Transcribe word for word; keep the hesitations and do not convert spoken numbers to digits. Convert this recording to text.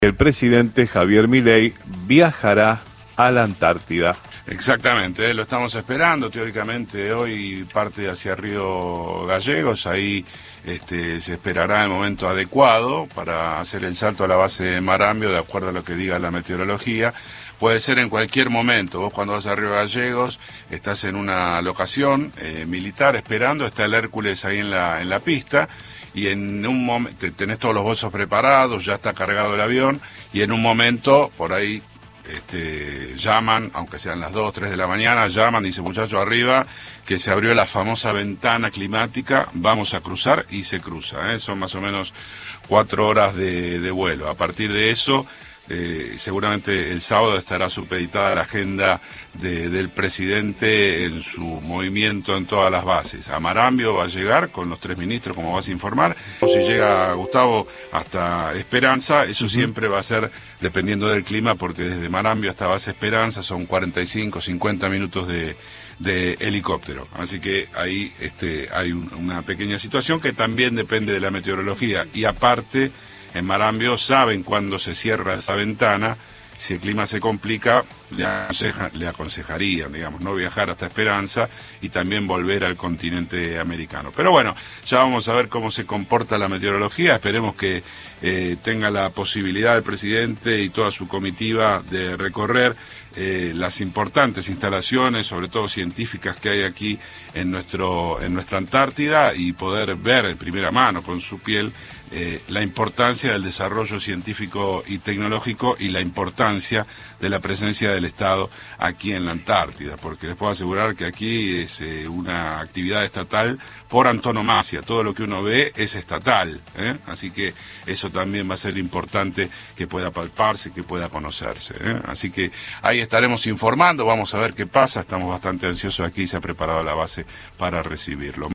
El presidente Javier Milei viajará a la Antártida. Exactamente, eh, lo estamos esperando. Teóricamente hoy parte hacia Río Gallegos, ahí este, se esperará el momento adecuado para hacer el salto a la base de Marambio, de acuerdo a lo que diga la meteorología. Puede ser en cualquier momento. Vos cuando vas a Río Gallegos estás en una locación eh, militar esperando, está el Hércules ahí en la, en la pista, y en un momento tenés todos los bolsos preparados, ya está cargado el avión, y en un momento por ahí Este, llaman, aunque sean las dos, tres de la mañana, llaman, dice muchacho arriba, que se abrió la famosa ventana climática, vamos a cruzar, y se cruza, ¿eh? Son más o menos cuatro horas de, de vuelo. A partir de eso, eh, seguramente el sábado estará supeditada la agenda de, del presidente en su movimiento en todas las bases. A Marambio va a llegar con los tres ministros, como vas a informar. O si llega Gustavo hasta Esperanza, eso siempre va a ser dependiendo del clima, porque desde Marambio hasta base Esperanza son cuarenta y cinco, cincuenta minutos de, de helicóptero. Así que ahí este, hay un, una pequeña situación que también depende de la meteorología. Y aparte, en Marambio saben cuándo se cierra esa ventana. Si el clima se complica, le, aconseja, le aconsejarían, digamos, no viajar hasta Esperanza y también volver al continente americano. Pero bueno, ya vamos a ver cómo se comporta la meteorología. Esperemos que eh, tenga la posibilidad el presidente y toda su comitiva de recorrer eh, las importantes instalaciones, sobre todo científicas, que hay aquí en, nuestro, en nuestra Antártida, y poder ver en primera mano con su piel Eh, la importancia del desarrollo científico y tecnológico y la importancia de la presencia del Estado aquí en la Antártida, porque les puedo asegurar que aquí es eh, una actividad estatal por antonomasia. Todo lo que uno ve es estatal, ¿eh? Así que eso también va a ser importante que pueda palparse, que pueda conocerse, ¿eh? Así que ahí estaremos informando, vamos a ver qué pasa. Estamos bastante ansiosos aquí y se ha preparado la base para recibirlo.